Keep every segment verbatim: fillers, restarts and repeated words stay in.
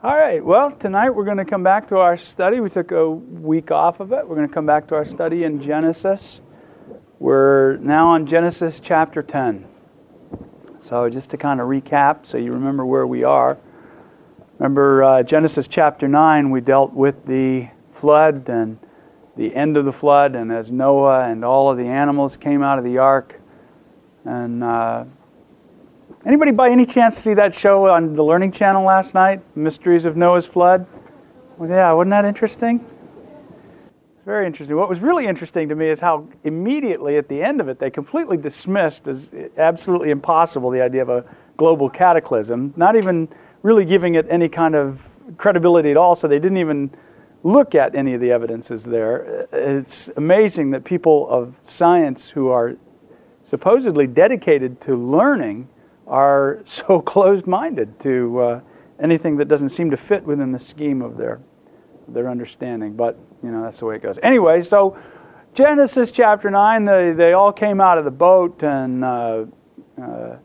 All right, well, tonight we're going to come back to our study. We took a week off of it. We're going to come back to our study in Genesis. We're now on Genesis chapter ten. So just to kind of recap so you remember where we are. Remember uh, Genesis chapter nine, we dealt with the flood and the end of the flood, and as Noah and all of the animals came out of the ark. And uh, anybody by any chance see that show on the Learning Channel last night, Mysteries of Noah's Flood? Well, yeah, wasn't that interesting? It's very interesting. What was really interesting to me is how immediately at the end of it they completely dismissed as absolutely impossible the idea of a global cataclysm, not even really giving it any kind of credibility at all, so they didn't even look at any of the evidences there. It's amazing that people of science who are supposedly dedicated to learning are so closed-minded to uh, anything that doesn't seem to fit within the scheme of their their understanding. But, you know, that's the way it goes. Anyway, so Genesis chapter nine, they, they all came out of the boat, and uh, uh,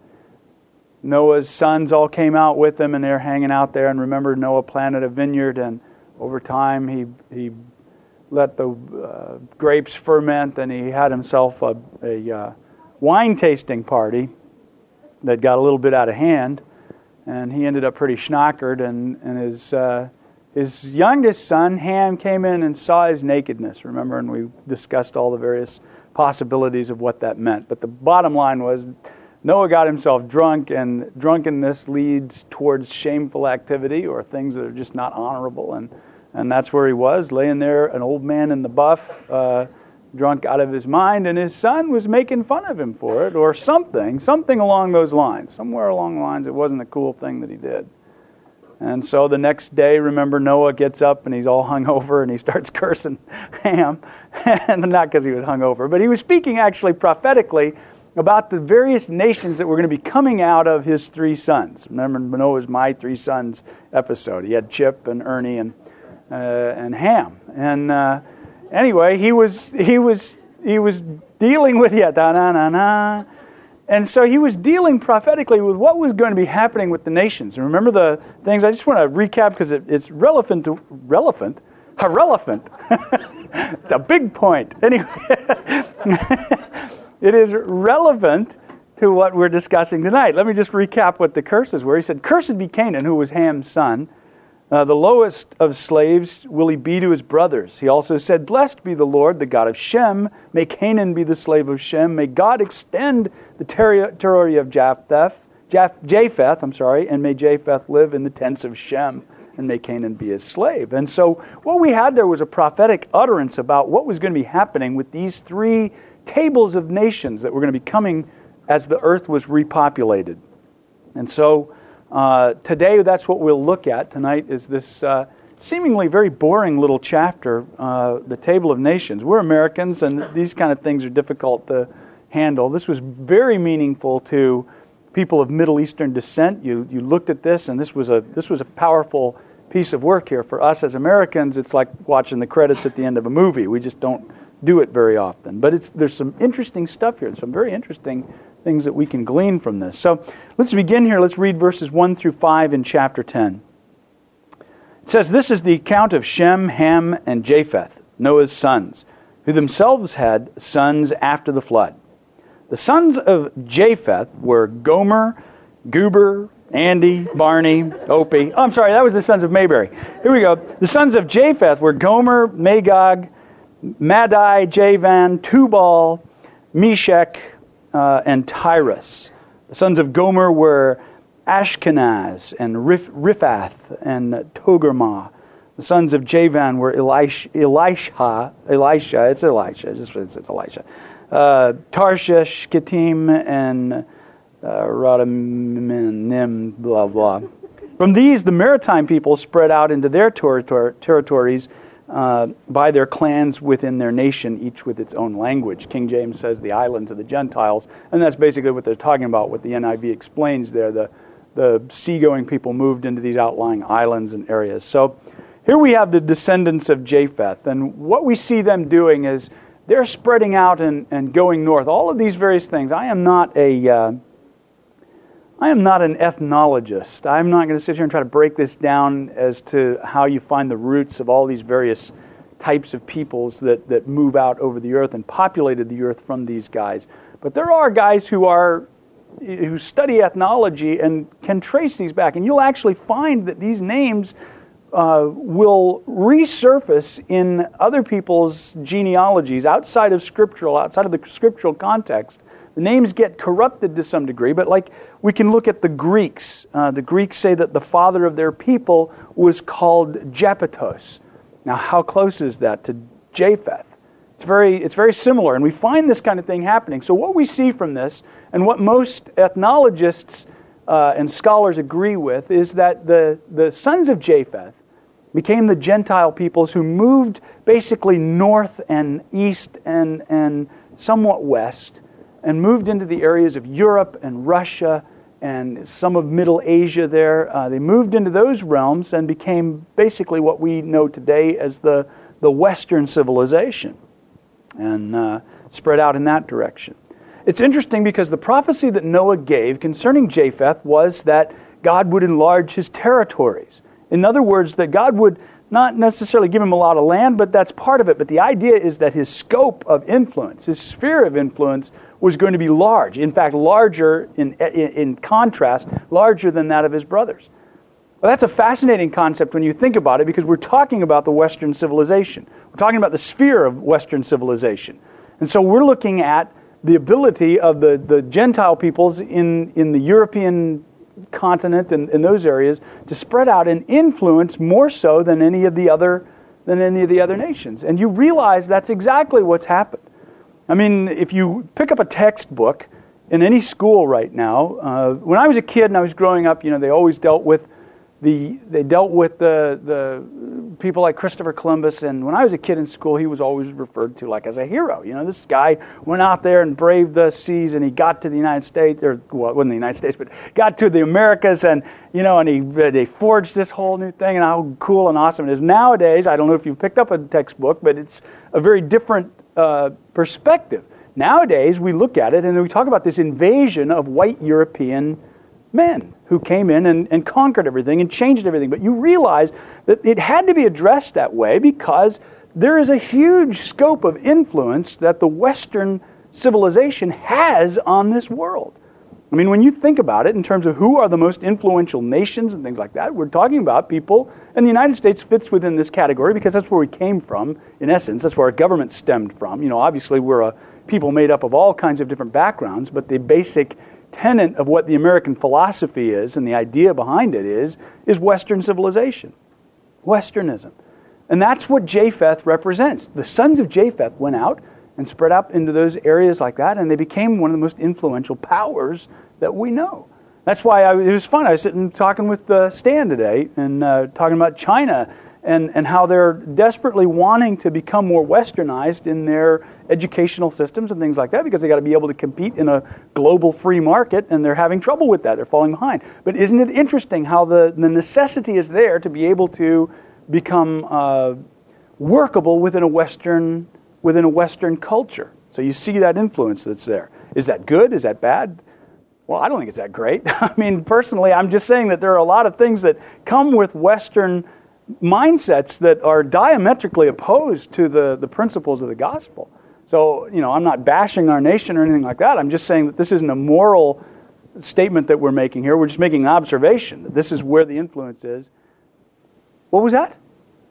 Noah's sons all came out with them, and they're hanging out there. And remember, Noah planted a vineyard, and over time he he let the uh, grapes ferment, and he had himself a, a uh, wine tasting party that got a little bit out of hand, and he ended up pretty schnockered, and, and his uh, his youngest son, Ham, came in and saw his nakedness, remember, and we discussed all the various possibilities of what that meant. But the bottom line was, Noah got himself drunk, and drunkenness leads towards shameful activity or things that are just not honorable, and, and that's where he was, laying there, an old man in the buff, uh, drunk out of his mind, and his son was making fun of him for it, or something, something along those lines. Somewhere along the lines, it wasn't a cool thing that he did. And so the next day, remember, Noah gets up and he's all hungover and he starts cursing Ham, and not because he was hungover, but he was speaking actually prophetically about the various nations that were going to be coming out of his three sons. Remember Noah's My Three Sons episode. He had Chip and Ernie and uh, and Ham, and uh, Anyway, he was he was he was dealing with yeah, da na na na, and so he was dealing prophetically with what was going to be happening with the nations. And remember the things. I just want to recap because it, it's relevant to relevant, irrelevant. It's a big point. Anyway, it is relevant to what we're discussing tonight. Let me just recap what the curses were. He said, "Cursed be Canaan, who was Ham's son. Uh, the lowest of slaves will he be to his brothers." He also said, "Blessed be the Lord, the God of Shem. May Canaan be the slave of Shem. May God extend the territory of Japheth, Japheth, I'm sorry, and may Japheth live in the tents of Shem, and may Canaan be his slave." And so what we had there was a prophetic utterance about what was going to be happening with these three tables of nations that were going to be coming as the earth was repopulated. And so Uh, today, that's what we'll look at tonight, is this uh, seemingly very boring little chapter, uh, the Table of Nations. We're Americans, and these kind of things are difficult to handle. This was very meaningful to people of Middle Eastern descent. You you looked at this, and this was a this was a powerful piece of work here. For us as Americans, it's like watching the credits at the end of a movie. We just don't do it very often. But it's there's some interesting stuff here, some very interesting things that we can glean from this. So let's begin here. Let's read verses one through five in chapter ten. It says, "This is the account of Shem, Ham, and Japheth, Noah's sons, who themselves had sons after the flood. The sons of Japheth were Gomer, Goober, Andy, Barney, Opie." Oh, I'm sorry, that was the sons of Mayberry. Here we go. The sons of Japheth were Gomer, Magog, Madai, Javan, Tubal, Meshech, Uh, and Tyrus. The sons of Gomer were Ashkenaz and Rif- Riphath and Togarmah. The sons of Javan were Elish- Elisha, Elisha, it's Elisha, it's, it's, it's Elisha, uh, Tarshish, Kittim, and uh, Radamim, blah, blah. From these, the maritime people spread out into their territor- territories uh, by their clans within their nation, each with its own language. King James says the islands of the Gentiles, and that's basically what they're talking about, what the N I V explains there. The, the seagoing people moved into these outlying islands and areas. So here we have the descendants of Japheth, and what we see them doing is they're spreading out and, and going north. All of these various things. I am not a... Uh, I am not an ethnologist. I'm not going to sit here and try to break this down as to how you find the roots of all these various types of peoples that, that move out over the earth and populated the earth from these guys. But there are guys who are who study ethnology and can trace these back. And you'll actually find that these names uh, will resurface in other people's genealogies outside of scriptural, outside of the scriptural context. The names get corrupted to some degree, but like we can look at the Greeks. Uh, the Greeks say that the father of their people was called Japetos. Now, how close is that to Japheth? It's very, it's very similar, and we find this kind of thing happening. So what we see from this, and what most ethnologists uh, and scholars agree with, is that the, the sons of Japheth became the Gentile peoples who moved basically north and east and, and somewhat west, and moved into the areas of Europe and Russia and some of Middle Asia there. Uh, they moved into those realms and became basically what we know today as the, the Western civilization, and uh, spread out in that direction. It's interesting because the prophecy that Noah gave concerning Japheth was that God would enlarge his territories. In other words, that God would not necessarily give him a lot of land, but that's part of it. But the idea is that his scope of influence, his sphere of influence, was going to be large. In fact, larger, in, in, in contrast, larger than that of his brothers. Well, that's a fascinating concept when you think about it, because we're talking about the Western civilization. We're talking about the sphere of Western civilization. And so we're looking at the ability of the, the Gentile peoples in, in the European continent and in those areas to spread out and influence more so than any of the other than any of the other nations. And you realize that's exactly what's happened. I mean, if you pick up a textbook in any school right now, uh, when I was a kid and I was growing up, you know, they always dealt with the they dealt with the the people like Christopher Columbus, and when I was a kid in school, he was always referred to like as a hero. You know, this guy went out there and braved the seas, and he got to the United States, or well, it wasn't the United States, but got to the Americas, and you know, and he they forged this whole new thing, and how cool and awesome it is. Nowadays, I don't know if you've picked up a textbook, but it's a very different uh, perspective. Nowadays, we look at it and we talk about this invasion of white European men who came in and, and conquered everything and changed everything. But you realize that it had to be addressed that way because there is a huge scope of influence that the Western civilization has on this world. I mean, when you think about it in terms of who are the most influential nations and things like that, we're talking about people, and the United States fits within this category because that's where we came from, in essence. That's where our government stemmed from. You know, obviously we're a people made up of all kinds of different backgrounds, but the basic tenet of what the American philosophy is and the idea behind it is, is Western civilization, Westernism. And that's what Japheth represents. The sons of Japheth went out and spread out into those areas like that, and they became one of the most influential powers that we know. That's why I, it was fun. I was sitting talking with uh, Stan today and uh, talking about China and, and how they're desperately wanting to become more westernized in their educational systems and things like that because they got to be able to compete in a global free market, and they're having trouble with that. They're falling behind. But isn't it interesting how the, the necessity is there to be able to become uh, workable within a Western within a Western culture? So you see that influence that's there. Is that good? Is that bad? Well, I don't think it's that great. I mean, personally, I'm just saying that there are a lot of things that come with Western mindsets that are diametrically opposed to the, the principles of the gospel. So, you know, I'm not bashing our nation or anything like that. I'm just saying that this isn't a moral statement that we're making here. We're just making an observation that this is where the influence is. What was that?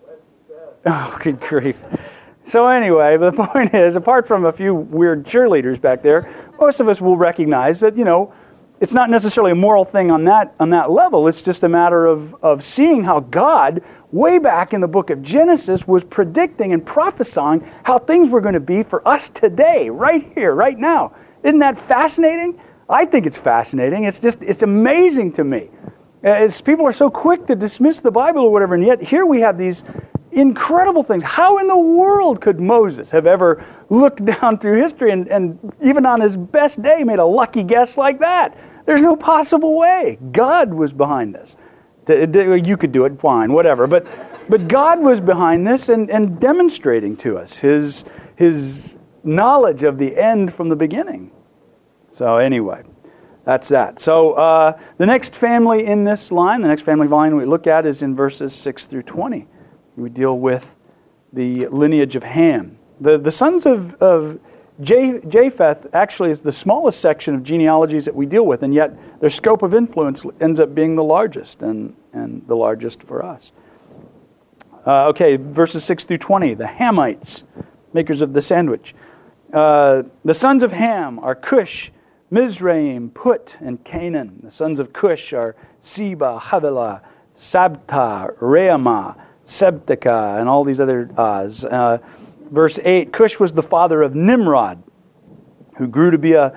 Oh, good grief. So anyway, the point is, apart from a few weird cheerleaders back there, most of us will recognize that, you know, it's not necessarily a moral thing on that on that level. It's just a matter of, of seeing how God, way back in the book of Genesis, was predicting and prophesying how things were going to be for us today, right here, right now. Isn't that fascinating? I think it's fascinating. It's just, it's amazing to me. As people are so quick to dismiss the Bible or whatever, and yet here we have these incredible things. How in the world could Moses have ever looked down through history and, and even on his best day made a lucky guess like that? There's no possible way. God was behind this. You could do it, fine, whatever. But but God was behind this and, and demonstrating to us His His knowledge of the end from the beginning. So anyway, that's that. So uh, the next family in this line, the next family line we look at is in verses six through twenty. We deal with the lineage of Ham. The the sons of, of Japheth actually is the smallest section of genealogies that we deal with, and yet their scope of influence ends up being the largest, and, and the largest for us. Uh, okay, verses six through twenty, the Hamites, makers of the sandwich. Uh, the sons of Ham are Cush, Mizraim, Put, and Canaan. The sons of Cush are Seba, Havilah, Sabta, Reamah, Sebteka, and all these other ahs. Uh, verse eight, Cush was the father of Nimrod, who grew to be a...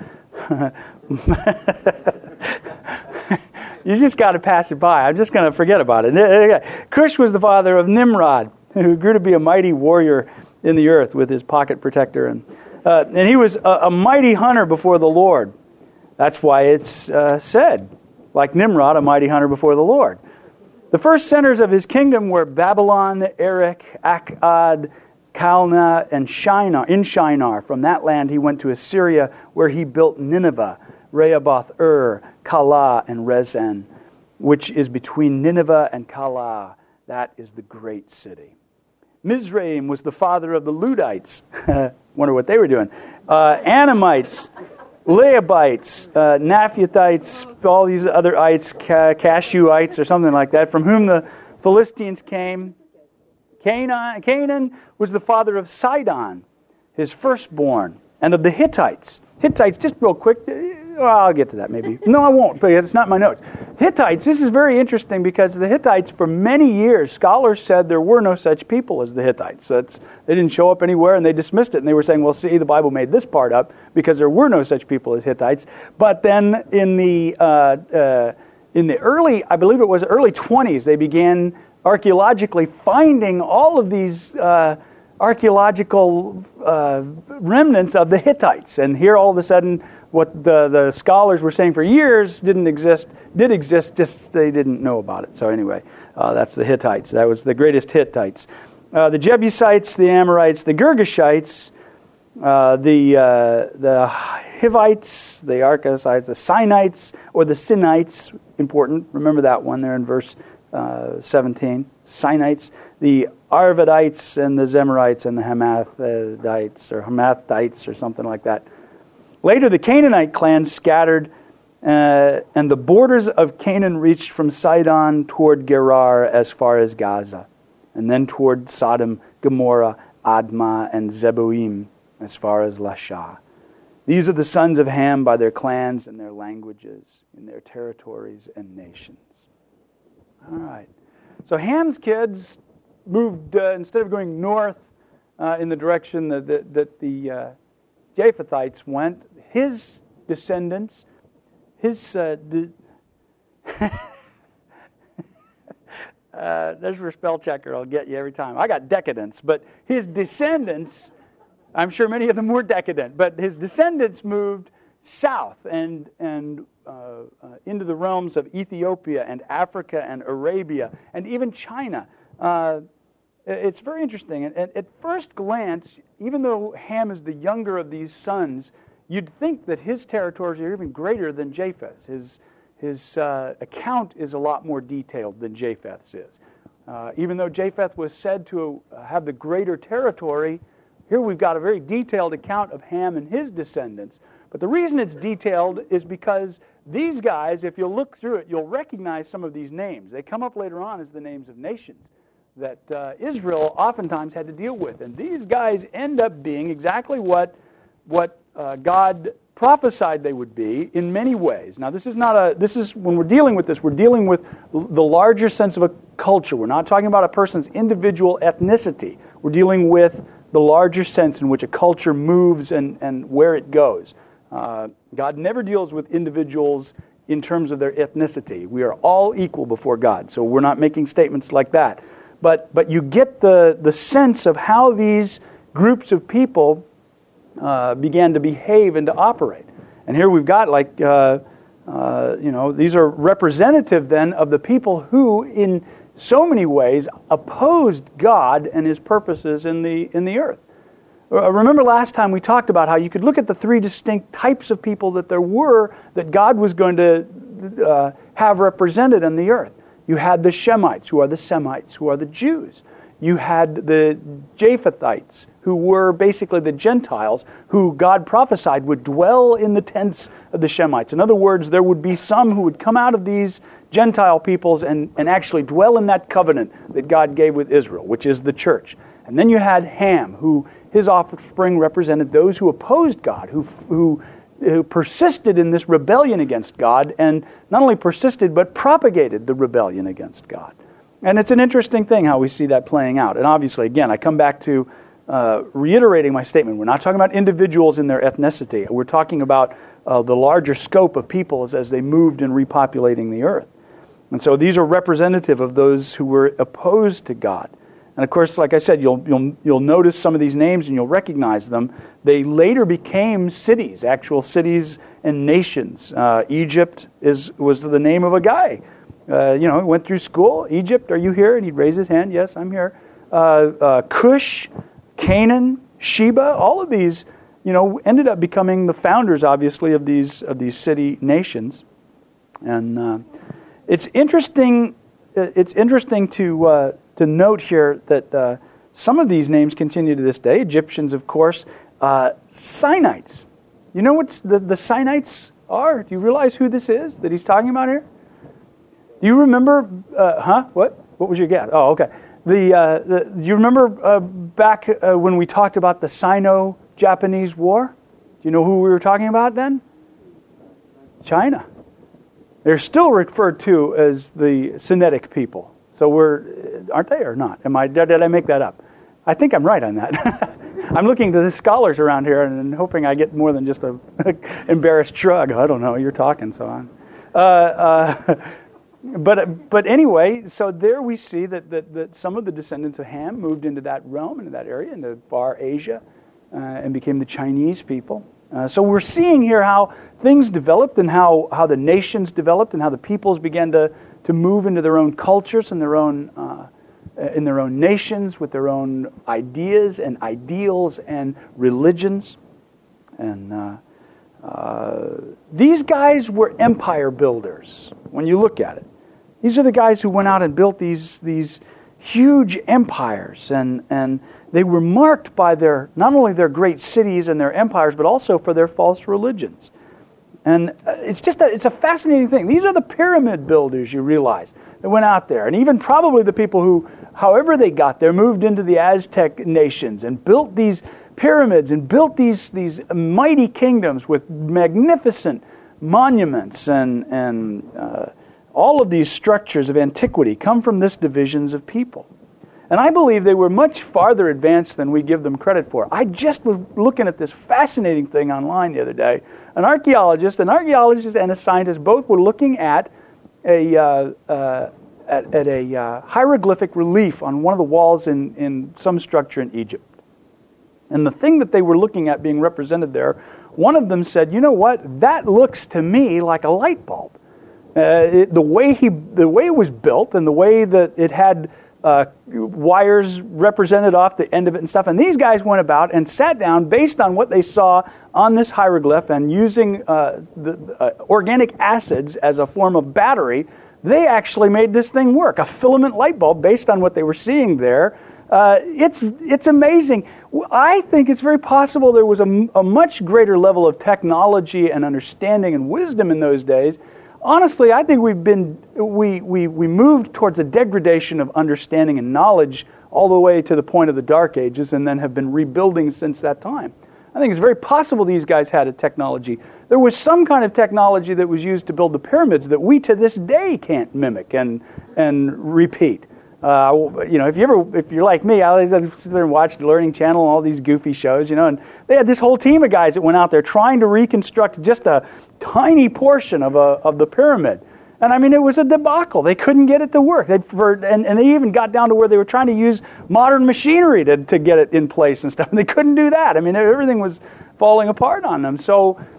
You just got to pass it by. I'm just going to forget about it. Cush was the father of Nimrod, who grew to be a mighty warrior in the earth with his pocket protector. And uh, and he was a, a mighty hunter before the Lord. That's why it's uh, said, like Nimrod, a mighty hunter before the Lord. The first centers of his kingdom were Babylon, Erech, Akkad, Calneh, and Shinar. In Shinar, from that land he went to Assyria, where he built Nineveh, Rehoboth-ur, Calah, and Rezin, which is between Nineveh and Calah. That is the great city. Mizraim was the father of the Ludites. Wonder what they were doing. Uh, Anamites, Leabites, uh, Naphthites, all these other ites, ca- Cashuites or something like that, from whom the Philistines came. Canaan, Canaan was the father of Sidon, his firstborn, and of the Hittites. Hittites, just real quick, well, I'll get to that maybe. No, I won't, but it's not my notes. Hittites, this is very interesting because the Hittites, for many years, scholars said there were no such people as the Hittites. So it's, they didn't show up anywhere, and they dismissed it. And they were saying, well, see, the Bible made this part up because there were no such people as Hittites. But then in the uh, uh, in the early, I believe it was early twenties, they began archaeologically finding all of these uh, archaeological uh, remnants of the Hittites. And here all of a sudden, what the, the scholars were saying for years didn't exist, did exist, just they didn't know about it. So anyway, uh, that's the Hittites. That was the greatest Hittites. Uh, the Jebusites, the Amorites, the Girgashites, uh, the uh, the Hivites, the Archasites, the Sinites, or the Sinites, important. Remember that one there in verse uh, seventeen. Sinites, the Arvadites, and the Zemarites, and the Hamathites, or Hamathites, or something like that. Later, the Canaanite clans scattered, uh, and the borders of Canaan reached from Sidon toward Gerar as far as Gaza, and then toward Sodom, Gomorrah, Admah, and Zeboim as far as Lasha. These are the sons of Ham by their clans and their languages, in their territories and nations. All right. So Ham's kids moved, uh, instead of going north uh, in the direction that, that, that the uh, Japhethites went, his descendants, his, uh, de- uh, there's your spell checker, I'll get you every time. I got decadents, but his descendants, I'm sure many of them were decadent, but his descendants moved south and and uh, uh, into the realms of Ethiopia and Africa and Arabia and even China. Uh, it's very interesting. And at first glance, even though Ham is the younger of these sons, you'd think that his territories are even greater than Japheth's. His his uh, account is a lot more detailed than Japheth's is. Uh, even though Japheth was said to have the greater territory, here we've got a very detailed account of Ham and his descendants. But the reason it's detailed is because these guys, if you'll look through it, you'll recognize some of these names. They come up later on as the names of nations that uh, Israel oftentimes had to deal with. And these guys end up being exactly what, what uh, God prophesied they would be in many ways. Now, this is not a, this is, when we're dealing with this, we're dealing with the larger sense of a culture. We're not talking about a person's individual ethnicity. We're dealing with the larger sense in which a culture moves and, and where it goes. Uh, God never deals with individuals in terms of their ethnicity. We are all equal before God, so we're not making statements like that. But but you get the, the sense of how these groups of people uh, began to behave and to operate. And here we've got like, uh, uh, you know, these are representative then of the people who in so many ways opposed God and His purposes in the in the earth. Remember last time we talked about how you could look at the three distinct types of people that there were that God was going to uh, have represented on the earth. You had the Shemites, who are the Semites, who are the Jews. You had the Japhethites, who were basically the Gentiles, who God prophesied would dwell in the tents of the Shemites. In other words, there would be some who would come out of these Gentile peoples and, and actually dwell in that covenant that God gave with Israel, which is the church. And then you had Ham, who his offspring represented those who opposed God, who who who persisted in this rebellion against God, and not only persisted, but propagated the rebellion against God. And it's an interesting thing how we see that playing out. And obviously, again, I come back to uh, reiterating my statement. We're not talking about individuals in their ethnicity. We're talking about uh, the larger scope of peoples as they moved in repopulating the earth. And so these are representative of those who were opposed to God. And of course, like I said, you'll you'll you'll notice some of these names and you'll recognize them. They later became cities, actual cities and nations. Uh, Egypt is was the name of a guy. Uh, you know, he went through school. Egypt, are you here? And he'd raise his hand. Yes, I'm here. Uh, uh, Cush, Canaan, Sheba. All of these, you know, ended up becoming the founders, obviously, of these of these city nations. And uh, it's interesting. It's interesting to. Uh, To note here that uh, some of these names continue to this day. Egyptians, of course. Uh, Sinites. You know what the, the Sinites are? Do you realize who this is that he's talking about here? Do you remember? Uh, huh? What? What was your guess? Oh, okay. The, uh, the do you remember uh, back uh, when we talked about the Sino-Japanese War? Do you know who we were talking about then? China. They're still referred to as the Sinitic people. So we're, aren't they or not? Am I? Did I make that up? I think I'm right on that. I'm looking to the scholars around here and hoping I get more than just a embarrassed shrug. I don't know. You're talking, so on. Uh, uh, but but anyway, so there we see that, that that some of the descendants of Ham moved into that realm, into that area, into Far Asia, uh, and became the Chinese people. Uh, so we're seeing here how things developed and how how the nations developed and how the peoples began to. to move into their own cultures and their own uh, in their own nations with their own ideas and ideals and religions. And uh, uh, these guys were empire builders when you look at it. These are the guys who went out and built these these huge empires, and, and they were marked by their not only their great cities and their empires, but also for their false religions. And it's just a, it's a fascinating thing. These are the pyramid builders, you realize, that went out there. And even probably the people who, however they got there, moved into the Aztec nations and built these pyramids and built these these mighty kingdoms with magnificent monuments. And, and uh, all of these structures of antiquity come from this divisions of people. And I believe they were much farther advanced than we give them credit for. I just was looking at this fascinating thing online the other day. An archaeologist, an archaeologist and a scientist both were looking at a uh, uh, at, at a uh, hieroglyphic relief on one of the walls in, in some structure in Egypt. And the thing that they were looking at being represented there, one of them said, "You know what? That looks to me like a light bulb. Uh, it, the way he, the way it was built, and the way that it had." Uh, wires represented off the end of it and stuff. And these guys went about and sat down based on what they saw on this hieroglyph and using uh, the uh, organic acids as a form of battery, they actually made this thing work. A filament light bulb based on what they were seeing there. Uh, it's it's amazing. I think it's very possible there was a, a much greater level of technology and understanding and wisdom in those days. Honestly, I think we've been we, we we moved towards a degradation of understanding and knowledge all the way to the point of the Dark Ages, and then have been rebuilding since that time. I think it's very possible these guys had a technology. There was some kind of technology that was used to build the pyramids that we to this day can't mimic and and repeat. Uh, you know, if you ever, if you're like me, I always sit there and watch the Learning Channel and all these goofy shows, you know, and they had this whole team of guys that went out there trying to reconstruct just a tiny portion of a of the pyramid. And I mean, it was a debacle. They couldn't get it to work. They for, and, and they even got down to where they were trying to use modern machinery to, to get it in place and stuff. And they couldn't do that. I mean, everything was falling apart on them. So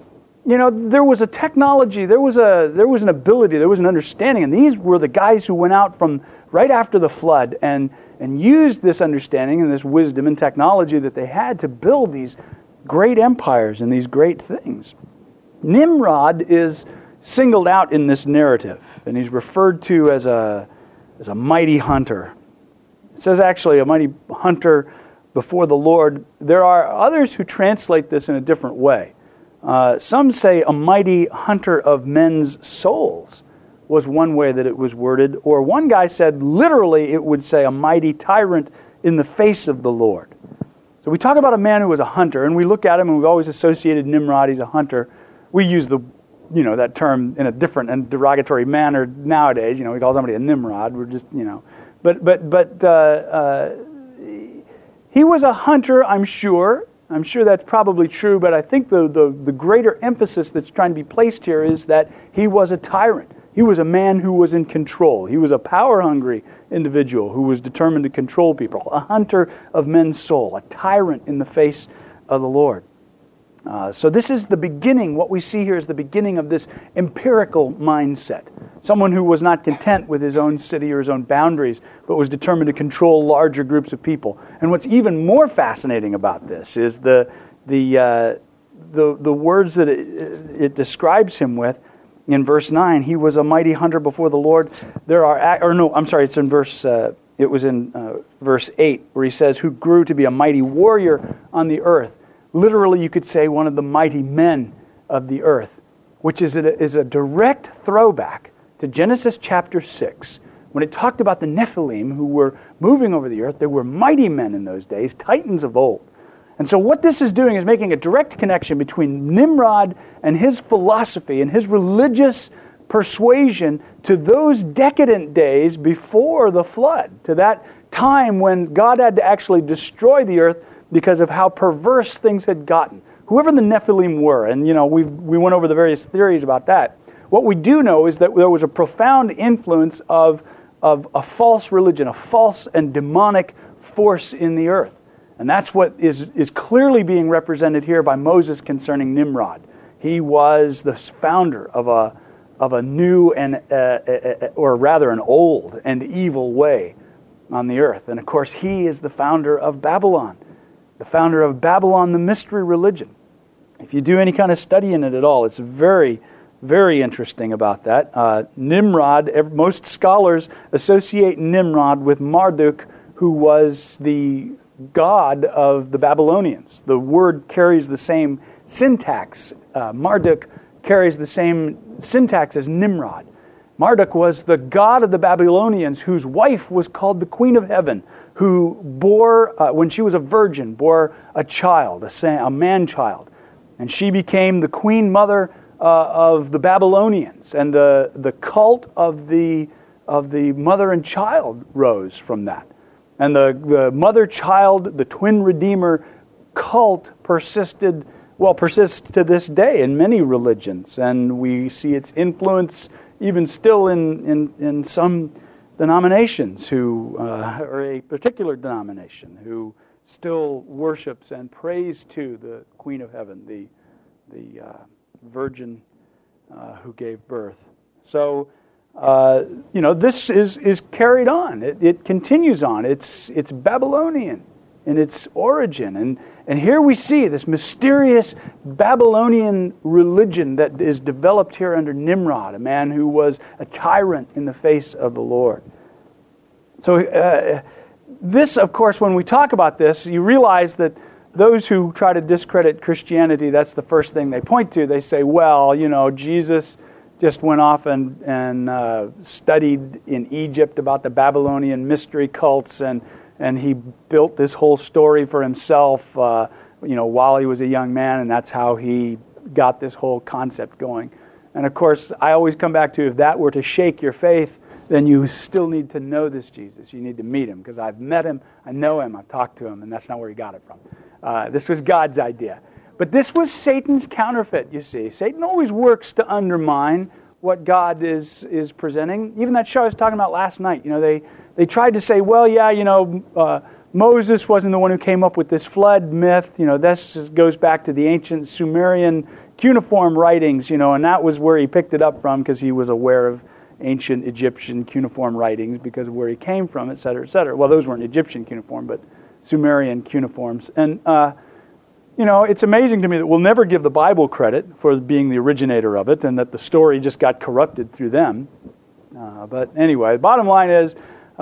you know, there was a technology, there was a there was an ability, there was an understanding, and these were the guys who went out from right after the flood and and used this understanding and this wisdom and technology that they had to build these great empires and these great things. Nimrod is singled out in this narrative, and he's referred to as a as a mighty hunter. It says actually a mighty hunter before the Lord. There are others who translate this in a different way. Uh, some say a mighty hunter of men's souls was one way that it was worded. Or one guy said literally it would say a mighty tyrant in the face of the Lord. So we talk about a man who was a hunter, and we look at him and we've always associated Nimrod, he's a hunter. We use the you know that term in a different and derogatory manner nowadays. You know, we call somebody a Nimrod. We're just, you know. But, but, but uh, uh, he was a hunter, I'm sure. I'm sure that's probably true, but I think the, the, the greater emphasis that's trying to be placed here is that he was a tyrant. He was a man who was in control. He was a power-hungry individual who was determined to control people. A hunter of men's soul, a tyrant in the face of the Lord. Uh, so this is the beginning. What we see here is the beginning of this empirical mindset. Someone who was not content with his own city or his own boundaries, but was determined to control larger groups of people. And what's even more fascinating about this is the the uh, the, the words that it, it describes him with. In verse nine, he was a mighty hunter before the Lord. There are, or no, I'm sorry, it's in verse. Uh, it was in uh, verse eight where he says, "Who grew to be a mighty warrior on the earth." Literally, you could say one of the mighty men of the earth, which is a, is a direct throwback to Genesis chapter six, when it talked about the Nephilim who were moving over the earth. They were mighty men in those days, titans of old. And so what this is doing is making a direct connection between Nimrod and his philosophy and his religious persuasion to those decadent days before the flood, to that time when God had to actually destroy the earth because of how perverse things had gotten. Whoever the Nephilim were, and you know, we we went over the various theories about that. What we do know is that there was a profound influence of, of a false religion, a false and demonic force in the earth. And that's what is, is clearly being represented here by Moses concerning Nimrod. He was the founder of a of a new and, uh, uh, or rather an old and evil way on the earth. And of course, he is the founder of Babylon. The founder of Babylon, the mystery religion. If you do any kind of study in it at all, it's very, very interesting about that. Uh, Nimrod, most scholars associate Nimrod with Marduk, who was the god of the Babylonians. The word carries the same syntax. Uh, Marduk carries the same syntax as Nimrod. Marduk was the god of the Babylonians, whose wife was called the Queen of Heaven, who bore, uh, when she was a virgin, bore a child, a, a man-child. And she became the queen mother uh, of the Babylonians. And the, the cult of the, of the mother and child rose from that. And the, the mother-child, the twin redeemer cult persisted, well, persists to this day in many religions. And we see its influence even still in, in, in some denominations who, uh, or a particular denomination who still worships and prays to the Queen of Heaven, the the uh, Virgin uh, who gave birth. So, uh, you know, this is, is carried on. It, it continues on. It's it's Babylonian in its origin, and and here we see this mysterious Babylonian religion that is developed here under Nimrod, a man who was a tyrant in the face of the Lord. So uh, this, of course, when we talk about this, you realize that those who try to discredit Christianity, that's the first thing they point to. They say, well, you know, Jesus just went off and, and uh, studied in Egypt about the Babylonian mystery cults, and and he built this whole story for himself, uh, you know, while he was a young man, and that's how he got this whole concept going. And of course, I always come back to, if that were to shake your faith, then you still need to know this Jesus. You need to meet him, because I've met him, I know him, I've talked to him, and that's not where he got it from. Uh, this was God's idea. But this was Satan's counterfeit, you see. Satan always works to undermine what God is is presenting. Even that show I was talking about last night, you know, they, they tried to say, well, yeah, you know, uh, Moses wasn't the one who came up with this flood myth. You know, this goes back to the ancient Sumerian cuneiform writings, you know, and that was where he picked it up from because he was aware of ancient Egyptian cuneiform writings because of where he came from, et cetera, et cetera. Well, those weren't Egyptian cuneiform, but Sumerian cuneiforms. And, uh, you know, it's amazing to me that we'll never give the Bible credit for being the originator of it and that the story just got corrupted through them. Uh, but anyway, the bottom line is,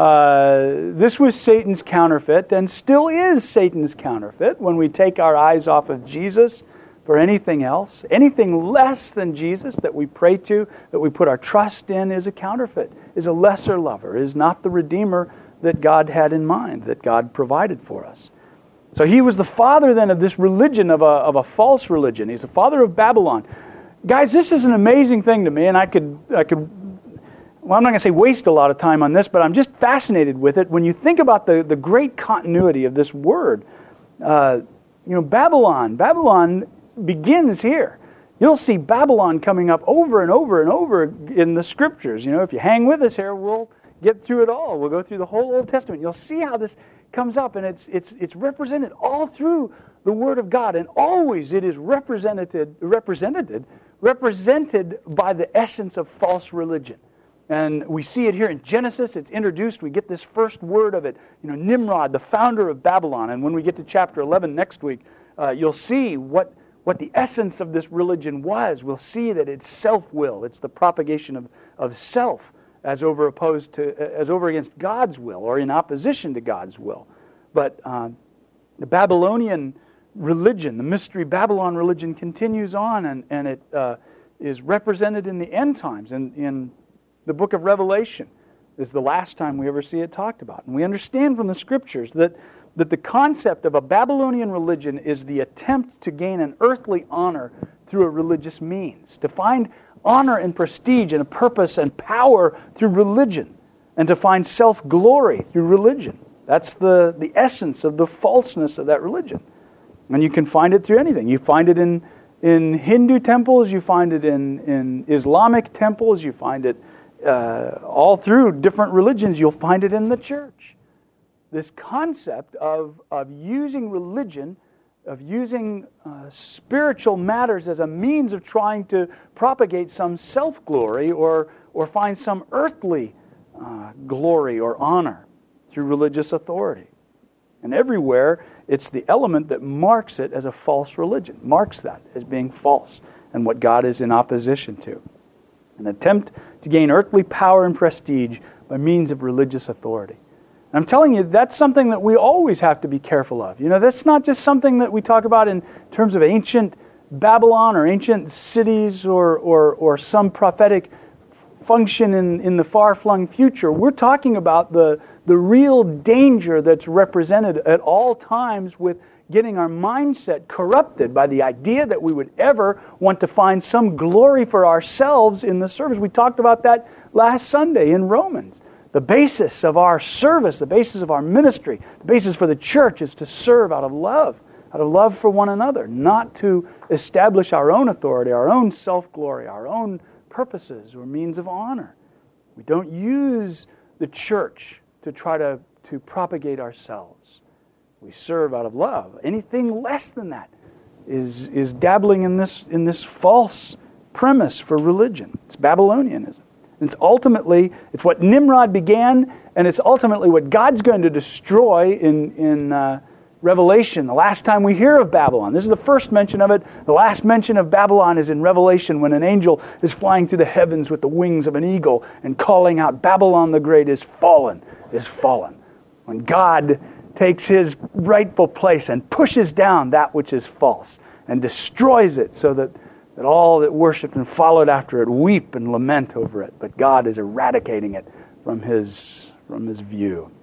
uh, this was Satan's counterfeit and still is Satan's counterfeit when we take our eyes off of Jesus for anything else. Anything less than Jesus that we pray to, that we put our trust in, is a counterfeit, is a lesser lover, is not the Redeemer that God had in mind, that God provided for us. So he was the father then of this religion, of a, of a false religion. He's the father of Babylon. Guys, this is an amazing thing to me, and I could, I could, well, I'm not going to say waste a lot of time on this, but I'm just fascinated with it. When you think about the, the great continuity of this word, uh, you know, Babylon, Babylon begins here. You'll see Babylon coming up over and over and over in the Scriptures. You know, if you hang with us here, we'll get through it all. We'll go through the whole Old Testament. You'll see how this comes up, and it's it's it's represented all through the Word of God, and always it is represented represented represented by the essence of false religion. And we see it here in Genesis. It's introduced. We get this first word of it. You know, Nimrod, the founder of Babylon. And when we get to chapter eleven next week, uh, you'll see what. What the essence of this religion was. We'll see that it's self-will. It's the propagation of, of self as over opposed to as over against God's will, or in opposition to God's will. But uh, the Babylonian religion, the mystery Babylon religion, continues on, and and it uh, is represented in the end times. And in, in the book of Revelation is the last time we ever see it talked about. And we understand from the Scriptures that. that the concept of a Babylonian religion is the attempt to gain an earthly honor through a religious means, to find honor and prestige and a purpose and power through religion, and to find self-glory through religion. That's the, the essence of the falseness of that religion. And you can find it through anything. You find it in, in Hindu temples, you find it in, in Islamic temples, you find it uh, all through different religions, you'll find it in the church. This concept of, of using religion, of using uh, spiritual matters as a means of trying to propagate some self-glory or, or find some earthly uh, glory or honor through religious authority. And everywhere, it's the element that marks it as a false religion, marks that as being false and what God is in opposition to. An attempt to gain earthly power and prestige by means of religious authority. I'm telling you, that's something that we always have to be careful of. You know, that's not just something that we talk about in terms of ancient Babylon or ancient cities or or, or some prophetic function in, in the far-flung future. We're talking about the, the real danger that's represented at all times with getting our mindset corrupted by the idea that we would ever want to find some glory for ourselves in the service. We talked about that last Sunday in Romans. The basis of our service, the basis of our ministry, the basis for the church is to serve out of love, out of love for one another, not to establish our own authority, our own self-glory, our own purposes or means of honor. We don't use the church to try to, to propagate ourselves. We serve out of love. Anything less than that is, is dabbling in this, in this false premise for religion. It's Babylonianism. It's ultimately, it's what Nimrod began, and it's ultimately what God's going to destroy in, in uh, Revelation, the last time we hear of Babylon. This is the first mention of it. The last mention of Babylon is in Revelation when an angel is flying through the heavens with the wings of an eagle and calling out, Babylon the Great is fallen, is fallen. When God takes His rightful place and pushes down that which is false and destroys it so that that all that worshipped and followed after it weep and lament over it. But God is eradicating it from His, from his view.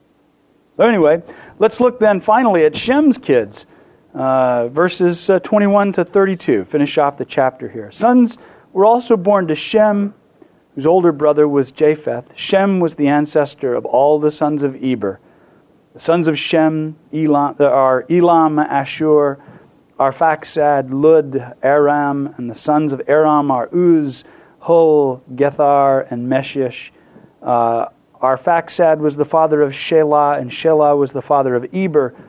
So anyway, let's look then finally at Shem's kids. Uh, verses uh, twenty-one to thirty-two. Finish off the chapter here. Sons were also born to Shem, whose older brother was Japheth. Shem was the ancestor of all the sons of Eber. The sons of Shem Elam, are Elam, Ashur, Arphaxad, Lud, Aram, and the sons of Aram are Uz, Hul, Gethar, and Meshish. Uh, Arphaxad was the father of Shelah, and Shelah was the father of Eber.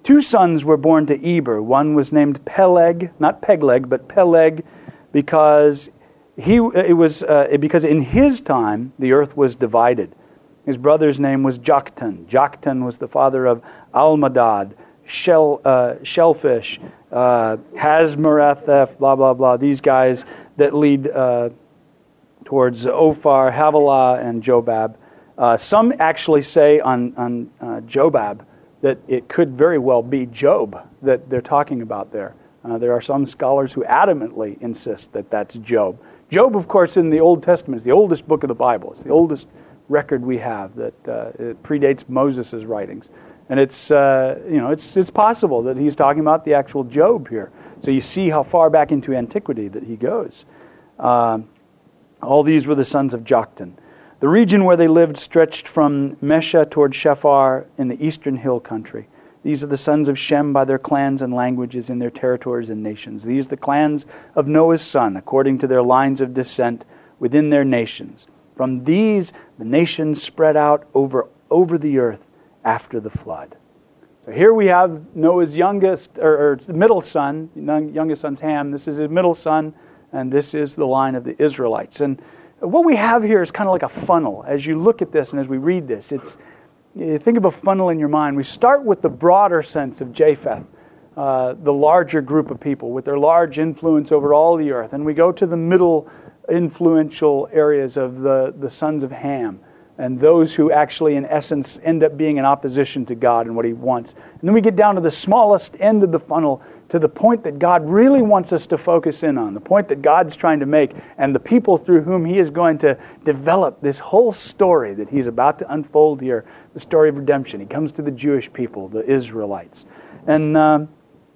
Two sons were born to Eber. One was named Peleg, not Pegleg, but Peleg, because he it was uh, because in his time the earth was divided. His brother's name was Joktan. Joktan was the father of Almadad, Shell, uh, Shellfish, uh, Hazmaretheth, blah, blah, blah. These guys that lead uh, towards Ophir, Havilah, and Jobab. Uh, some actually say on, on uh, Jobab that it could very well be Job that they're talking about there. Uh, there are some scholars who adamantly insist that that's Job. Job, of course, in the Old Testament is the oldest book of the Bible. It's the oldest record we have that uh, it predates Moses' writings. And it's uh, you know it's it's possible that he's talking about the actual Job here. So you see how far back into antiquity that he goes. Uh, all these were the sons of Joktan. The region where they lived stretched from Mesha toward Shephar in the eastern hill country. These are the sons of Shem by their clans and languages in their territories and nations. These are the clans of Noah's son, according to their lines of descent within their nations. From these, the nations spread out over, over the earth after the flood. So here we have Noah's youngest, or, or middle son, youngest son's Ham. This is his middle son, and this is the line of the Israelites. And what we have here is kind of like a funnel. As you look at this and as we read this, it's you think of a funnel in your mind. We start with the broader sense of Japheth, uh, the larger group of people with their large influence over all the earth. And we go to the middle influential areas of the, the sons of Ham, and those who actually, in essence, end up being in opposition to God and what He wants. And then we get down to the smallest end of the funnel, to the point that God really wants us to focus in on, the point that God's trying to make, and the people through whom He is going to develop this whole story that He's about to unfold here, the story of redemption. He comes to the Jewish people, the Israelites. And uh,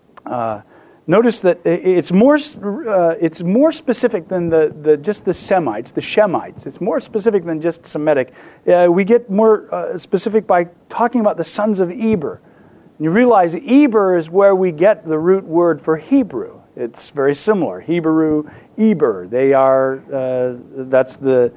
uh, notice that it's more uh, it's more specific than the, the just the Semites, the Shemites. It's more specific than just Semitic. Uh, we get more uh, specific by talking about the sons of Eber. And you realize Eber is where we get the root word for Hebrew. It's very similar. Hebrew, Eber. They are, uh, that's the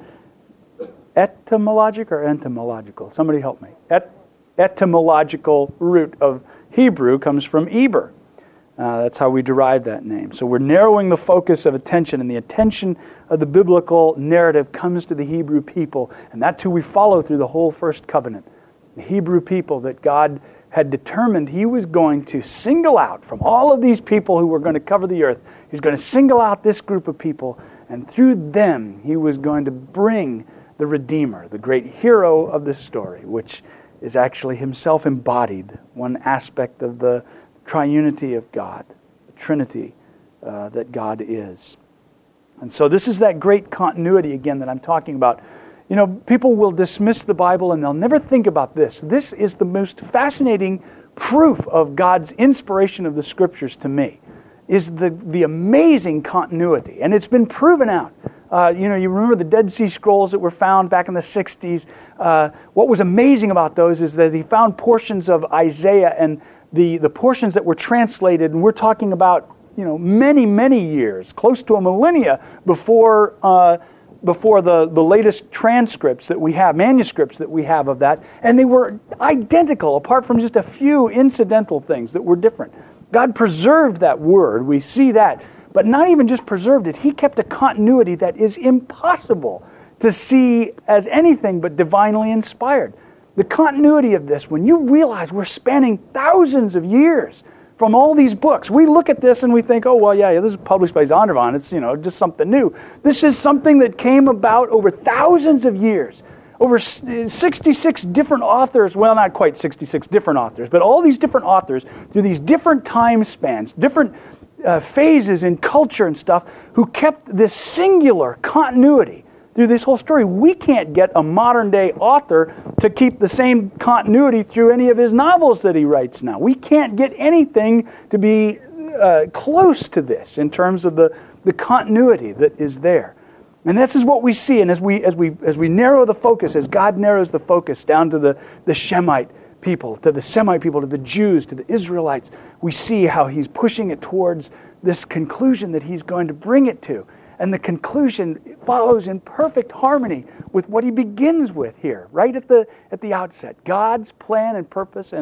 etymologic or entomological? Somebody help me. Et- etymological root of Hebrew comes from Eber. Uh, that's how we derive that name. So we're narrowing the focus of attention, and the attention of the biblical narrative comes to the Hebrew people, and that's who we follow through the whole first covenant. The Hebrew people that God had determined He was going to single out from all of these people who were going to cover the earth. He was going to single out this group of people, and through them He was going to bring the Redeemer, the great hero of the story, which is actually Himself embodied, one aspect of the triunity of God, the Trinity uh, that God is. And so this is that great continuity again that I'm talking about. You know, people will dismiss the Bible and they'll never think about this. This is the most fascinating proof of God's inspiration of the Scriptures to me, is the, the amazing continuity. And it's been proven out. Uh, you know, you remember the Dead Sea Scrolls that were found back in the sixties. Uh, what was amazing about those is that he found portions of Isaiah, and the, the portions that were translated, and we're talking about, you know, many, many years, close to a millennia before uh, before the, the latest transcripts that we have, manuscripts that we have of that, and they were identical, apart from just a few incidental things that were different. God preserved that word, we see that, but not even just preserved it, He kept a continuity that is impossible to see as anything but divinely inspired. The continuity of this, when you realize we're spanning thousands of years from all these books. We look at this and we think, oh, well, yeah, yeah, this is published by Zondervan. It's, you know, just something new. This is something that came about over thousands of years. Over sixty-six different authors, well, not quite sixty-six different authors, but all these different authors through these different time spans, different uh, phases in culture and stuff, who kept this singular continuity through this whole story. We can't get a modern-day author to keep the same continuity through any of his novels that he writes now. We can't get anything to be uh, close to this in terms of the, the continuity that is there. And this is what we see. And as we as we as we narrow the focus, as God narrows the focus down to the, the Shemite people, to the Semite people, to the Jews, to the Israelites, we see how He's pushing it towards this conclusion that He's going to bring it to. And the conclusion follows in perfect harmony with what He begins with here, right at the at the outset. God's plan and purpose and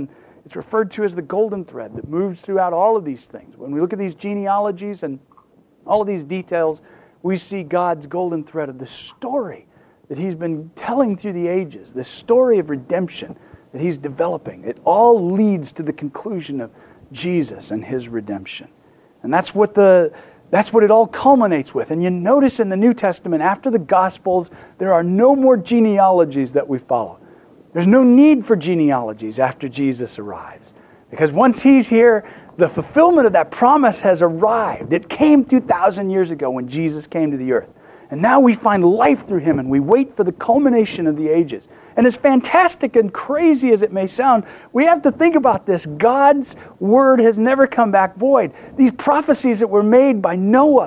It's referred to as the golden thread that moves throughout all of these things. When we look at these genealogies and all of these details, we see God's golden thread of the story that He's been telling through the ages, this story of redemption that He's developing. It all leads to the conclusion of Jesus and His redemption. And that's what the that's what it all culminates with. And you notice in the New Testament, after the Gospels, there are no more genealogies that we follow. There's no need for genealogies after Jesus arrives. Because once He's here, the fulfillment of that promise has arrived. It came two thousand years ago when Jesus came to the earth. And now we find life through Him and we wait for the culmination of the ages. And as fantastic and crazy as it may sound, we have to think about this. God's Word has never come back void. These prophecies that were made by Noah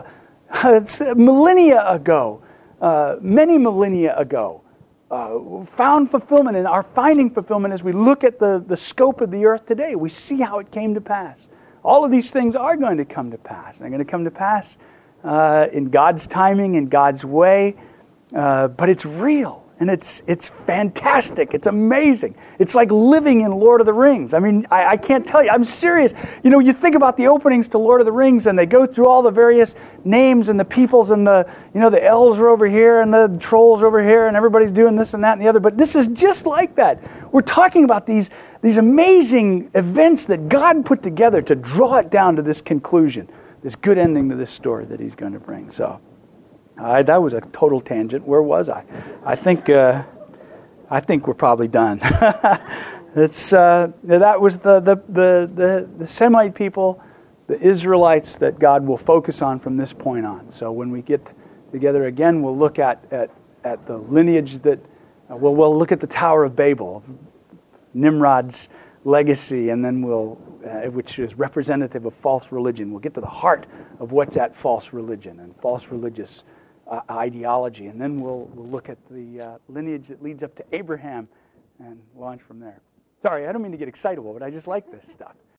millennia ago, uh, many millennia ago, uh, found fulfillment and are finding fulfillment as we look at the, the scope of the earth today. We see how it came to pass. All of these things are going to come to pass. They're going to come to pass uh, in God's timing, in God's way, uh, but it's real. And it's it's fantastic. It's amazing. It's like living in Lord of the Rings. I mean, I, I can't tell you. I'm serious. You know, you think about the openings to Lord of the Rings, and they go through all the various names and the peoples, and the you know the elves are over here, and the trolls are over here, and everybody's doing this and that and the other. But this is just like that. We're talking about these these amazing events that God put together to draw it down to this conclusion, this good ending to this story that He's going to bring. So. Uh, that was a total tangent. Where was I? I think uh, I think we're probably done. it's uh, that was the the, the the the Semite people, the Israelites that God will focus on from this point on. So when we get together again, we'll look at at, at the lineage that uh, we'll we'll look at the Tower of Babel, Nimrod's legacy, and then we'll uh, which is representative of false religion. We'll get to the heart of what's at false religion and false religious Uh, ideology, and then we'll we'll look at the uh, lineage that leads up to Abraham and launch from there. Sorry, I don't mean to get excitable, but I just like this stuff.